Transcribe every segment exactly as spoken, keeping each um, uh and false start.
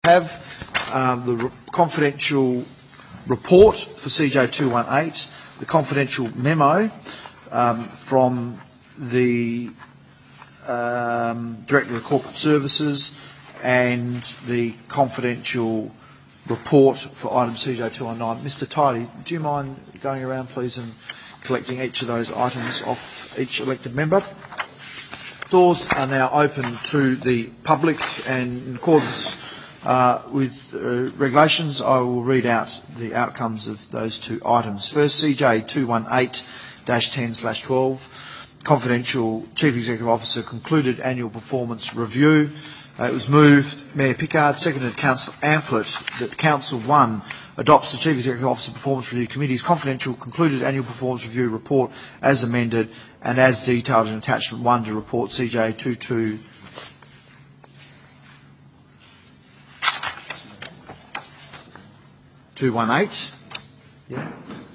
have um, the re- confidential report for C J two one eight, the confidential memo um, from the um, Director of Corporate Services, and the confidential report for item C J two one nine. Mister Tiley, do you mind going around, please, and collecting each of those items off each elected member? Doors are now open to the public, and in accordance uh, with uh, regulations, I will read out the outcomes of those two items. First, C J two one eight dash ten slash twelve, confidential Chief Executive Officer concluded annual performance review. Uh, it was moved, Mayor Pickard, seconded Councillor Amphlett, that Council one adopts the Chief Executive Officer Performance Review Committee's confidential concluded annual performance review report as amended and as detailed in attachment one to report C J two two two one eight. Yeah.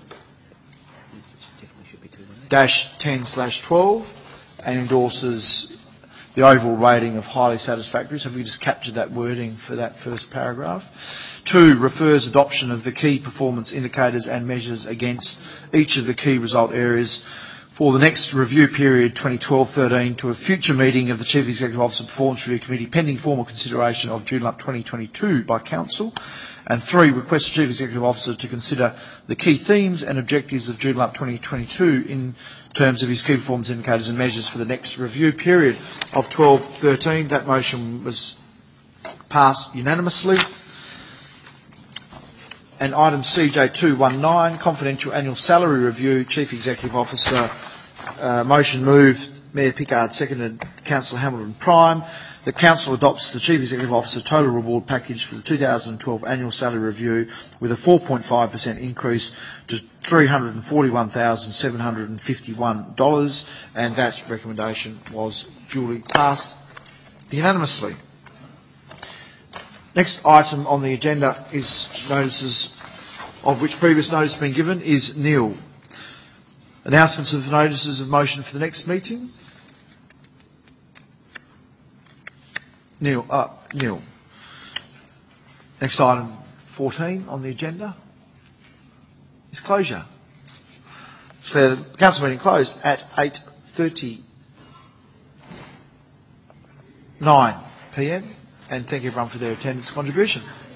Dash ten slash twelve, and endorses the overall rating of highly satisfactory. So if we just captured that wording for that first paragraph. Two, refers adoption of the key performance indicators and measures against each of the key result areas for the next review period twenty twelve thirteen to a future meeting of the Chief Executive Officer Performance Review Committee pending formal consideration of Joondalup twenty twenty-two by Council. And three, request the Chief Executive Officer to consider the key themes and objectives of Joondalup twenty twenty-two in terms of his key performance indicators and measures for the next review period of twelve thirteen. That motion was passed unanimously. And item C J two one nine, confidential annual salary review, Chief Executive Officer, uh, motion moved, Mayor Pickard, seconded Councillor Hamilton Prime. The Council adopts the Chief Executive Officer total reward package for the two thousand twelve annual salary review with a four point five percent increase to three hundred forty-one thousand seven hundred fifty-one dollars, and that recommendation was duly passed unanimously. Next item on the agenda is notices of which previous notice has been given is nil. Announcements of notices of motion for the next meeting? Nil. Uh, nil. Next item, fourteen on the agenda is closure. So the council meeting closed at eight thirty-nine p m, and thank you everyone for their attendance contribution.